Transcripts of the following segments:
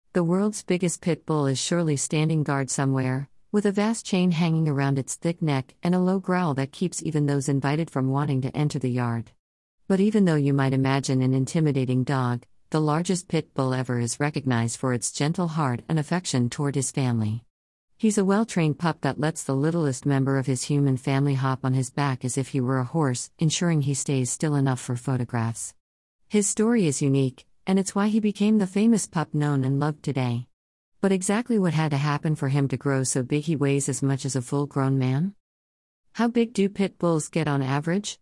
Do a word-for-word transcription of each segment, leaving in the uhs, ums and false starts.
The world's biggest pit bull is surely standing guard somewhere, with a vast chain hanging around its thick neck and a low growl that keeps even those invited from wanting to enter the yard. But even though you might imagine an intimidating dog, the largest pit bull ever is recognized for its gentle heart and affection toward his family. He's a well-trained pup that lets the littlest member of his human family hop on his back as if he were a horse, ensuring he stays still enough for photographs. His story is unique, and it's why he became the famous pup known and loved today. But exactly what had to happen for him to grow so big he weighs as much as a full-grown man? How big do pit bulls get on average?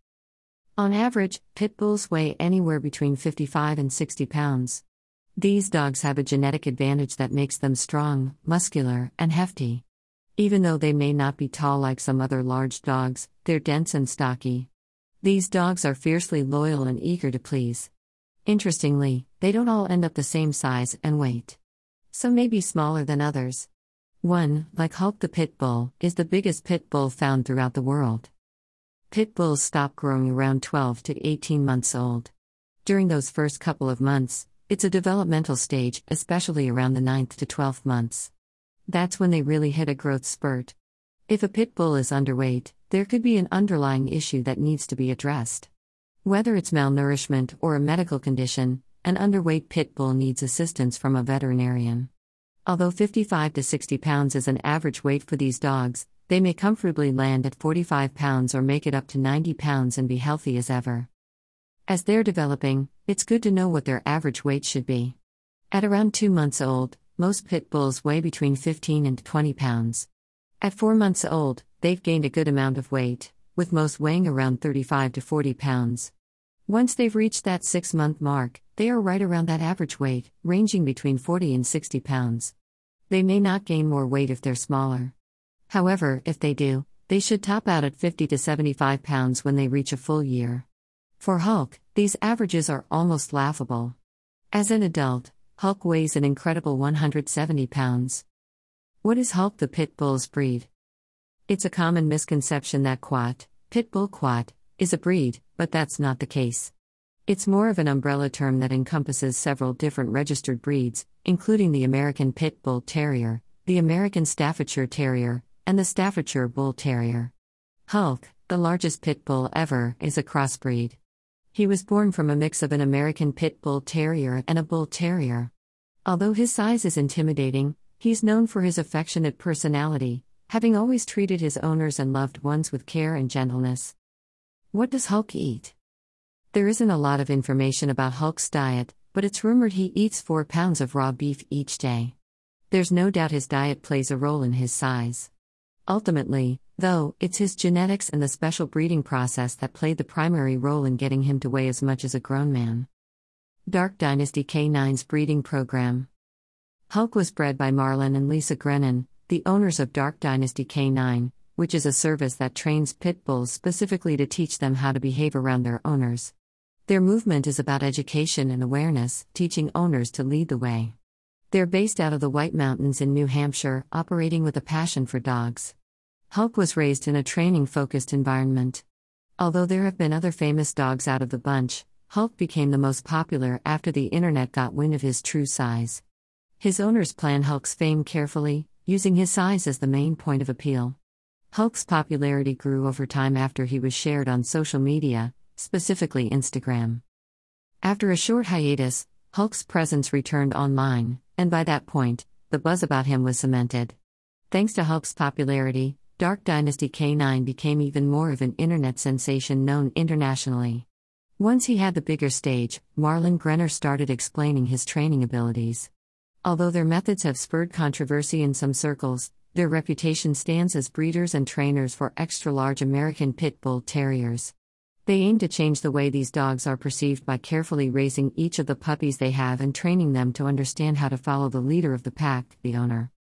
On average, pit bulls weigh anywhere between fifty-five and sixty pounds. These dogs have a genetic advantage that makes them strong, muscular, and hefty. Even though they may not be tall like some other large dogs, they're dense and stocky. These dogs are fiercely loyal and eager to please. Interestingly, they don't all end up the same size and weight. Some may be smaller than others. One, like Hulk the pit bull, is the biggest pit bull found throughout the world. Pit bulls stop growing around twelve to eighteen months old. During those first couple of months, it's a developmental stage, especially around the ninth to twelfth months. That's when they really hit a growth spurt. If a pit bull is underweight, there could be an underlying issue that needs to be addressed. Whether it's malnourishment or a medical condition, an underweight pit bull needs assistance from a veterinarian. Although fifty-five to sixty pounds is an average weight for these dogs, they may comfortably land at forty-five pounds or make it up to ninety pounds and be healthy as ever. As they're developing, it's good to know what their average weight should be. At around two months old, most pit bulls weigh between fifteen and twenty pounds. At four months old, they've gained a good amount of weight, with most weighing around thirty-five to forty pounds. Once they've reached that six-month mark, they are right around that average weight, ranging between forty and sixty pounds. They may not gain more weight if they're smaller. However, if they do, they should top out at fifty to seventy-five pounds when they reach a full year. For Hulk, these averages are almost laughable. As an adult, Hulk weighs an incredible one hundred seventy pounds. What is Hulk the pit bull's breed? It's a common misconception that Quat, pit bull Quat, is a breed, but that's not the case. It's more of an umbrella term that encompasses several different registered breeds, including the American Pit Bull Terrier, the American Staffordshire Terrier, and the Staffordshire Bull Terrier. Hulk, the largest pit bull ever, is a crossbreed. He was born from a mix of an American Pit Bull Terrier and a Bull Terrier. Although his size is intimidating, he's known for his affectionate personality, having always treated his owners and loved ones with care and gentleness. What does Hulk eat? There isn't a lot of information about Hulk's diet, but it's rumored he eats four pounds of raw beef each day. There's no doubt his diet plays a role in his size. Ultimately, though, it's his genetics and the special breeding process that played the primary role in getting him to weigh as much as a grown man. Dark Dynasty Canine's breeding program. Hulk was bred by Marlon and Lisa Grennan, the owners of Dark Dynasty Canine, which is a service that trains pit bulls specifically to teach them how to behave around their owners. Their movement is about education and awareness, teaching owners to lead the way. They're based out of the White Mountains in New Hampshire, operating with a passion for dogs. Hulk was raised in a training-focused environment. Although there have been other famous dogs out of the bunch, Hulk became the most popular after the internet got wind of his true size. His owners plan Hulk's fame carefully, using his size as the main point of appeal. Hulk's popularity grew over time after he was shared on social media, specifically Instagram. After a short hiatus, Hulk's presence returned online, and by that point, the buzz about him was cemented. Thanks to Hulk's popularity, Dark Dynasty Canine became even more of an internet sensation known internationally. Once he had the bigger stage, Marlon Grenner started explaining his training abilities. Although their methods have spurred controversy in some circles, their reputation stands as breeders and trainers for extra-large American Pit Bull Terriers. They aim to change the way these dogs are perceived by carefully raising each of the puppies they have and training them to understand how to follow the leader of the pack, the owner.